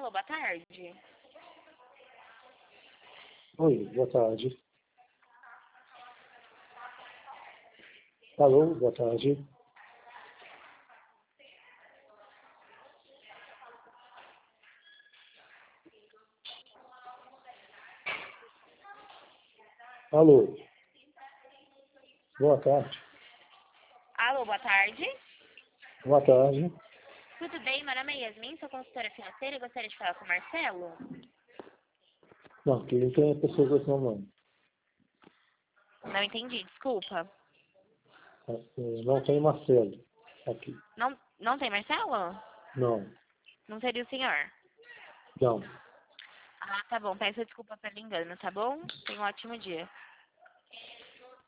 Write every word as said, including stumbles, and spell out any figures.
Alô, boa tarde. Oi, boa tarde. Alô, boa tarde. Alô. Boa tarde. Alô, boa tarde. Boa tarde. Tudo bem? Meu nome é Yasmin, sou consultora financeira e gostaria de falar com o Marcelo. Não, aqui não tem pessoa com esse nome, não. Não entendi, desculpa. É, não tem Marcelo aqui. Não, não tem Marcelo? Não, Não seria o senhor? não. Ah, tá bom. Peço desculpa pelo engano, tá bom? Tenha um ótimo dia.